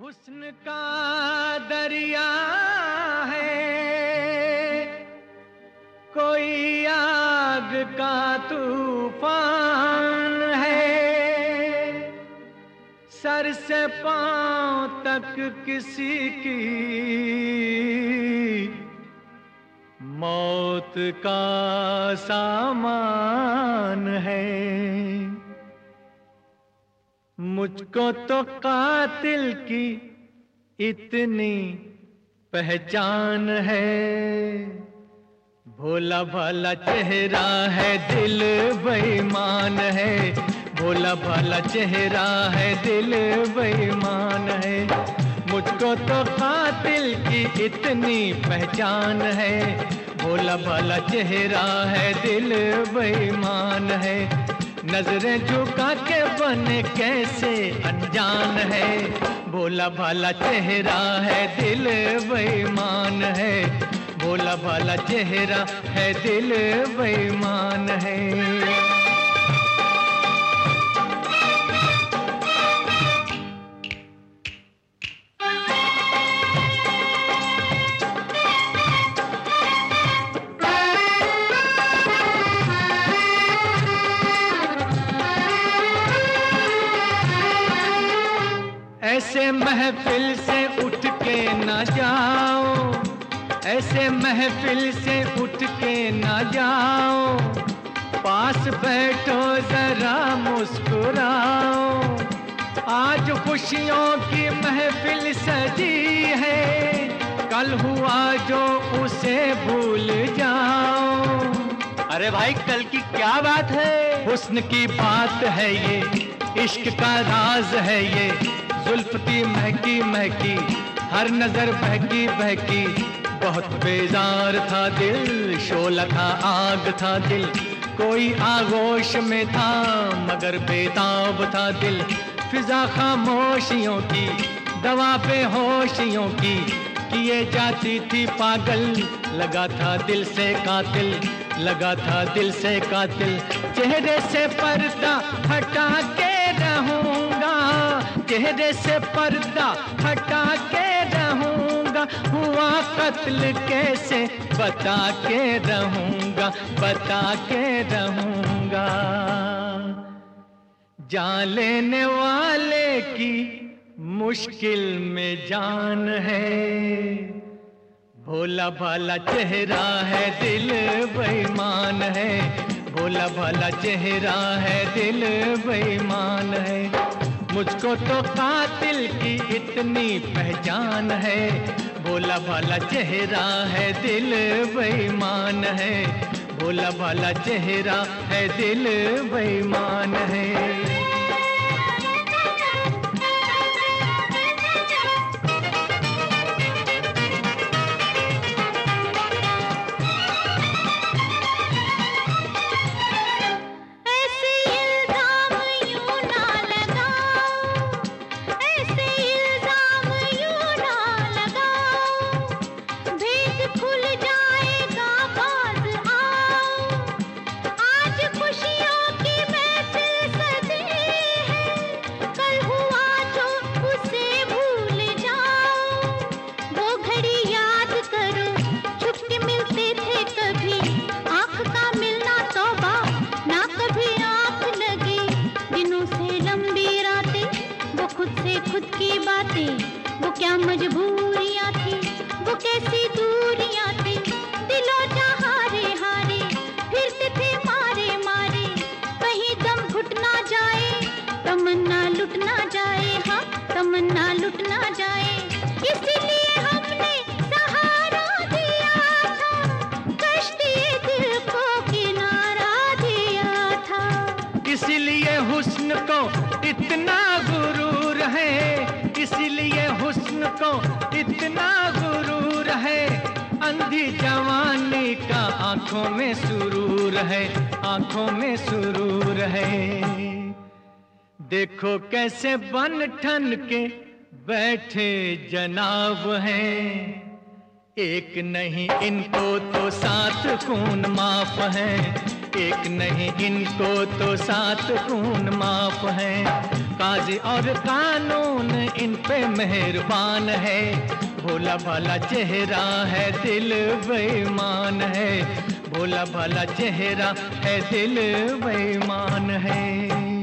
हुस्न का दरिया है, कोई आग का तूफान है। सर से पांव तक किसी की मौत का सामान है। मुझको तो कातिल की इतनी पहचान है। भोला भाला चेहरा है, दिल बेईमान है। भोला भाला चेहरा है, दिल बेईमान है। मुझको तो कातिल की इतनी पहचान है। भोला भाला चेहरा है, दिल बेईमान है। नजरें झुका के बने कैसे अनजान है। भोला भाला चेहरा है, दिल बेईमान है। भोला भाला चेहरा है, दिल बेईमान है। ऐसे महफिल से उठ के ना जाओ, ऐसे महफिल से उठ के ना जाओ। पास बैठो जरा मुस्कुराओ। आज खुशियों की महफिल सजी है, कल हुआ जो उसे भूल जाओ। अरे भाई कल की क्या बात है? हुस्न की बात है ये, इश्क का राज है ये। जुल्फ की महकी महकी, हर नजर बहकी बहकी। बहुत बेजार था दिल, शोला था आग था दिल। कोई आगोश में था मगर बेताब था दिल। फिजा खामोशियों की, दवा बेहोशियों की किए जाती थी पागल। लगा था दिल से कातिल, लगा था दिल से कातिल। चेहरे से पर्दा हटा के रहूंगा, चेहरे से पर्दा हटा के रहूंगा। हुआ कत्ल कैसे बता के रहूंगा, बता के रहूंगा। जान लेने वाले की मुश्किल में जान है। भोला भाला चेहरा है, दिल बेईमान है। भोला भाला चेहरा है, दिल बेईमान है। मुझको तो कातिल की इतनी पहचान है। भोला भाला चेहरा है, दिल बेईमान है। भोला भाला चेहरा है, दिल बेईमान है। वो क्या मजबूरियां थी, वो कैसी दूरियां थी। दिलों जहां हारे हारे फिरते थे मारे मारे। कहीं दम घुट ना जाए, तमन्ना लुट ना जाए। हाँ तमन्ना लुट ना जाए। इसलिए हमने सहारा दिया था, कश्ती दिल को किनारा दिया था। इसलिए हुस्न को इतना गुरूर है, इसलिए हुस्न को इतना गुरूर है। अंधी जवानी का आंखों में सुरूर है, आंखों में सुरूर है। देखो कैसे बन ठन के बैठे जनाब हैं। एक नहीं इनको तो 7 खून माफ हैं। एक नहीं इनको तो 7 खून माफ है। काजी और कानून इन पे मेहरबान है। भोला भाला चेहरा है दिल बेईमान है। भोला भाला चेहरा है दिल बेईमान है।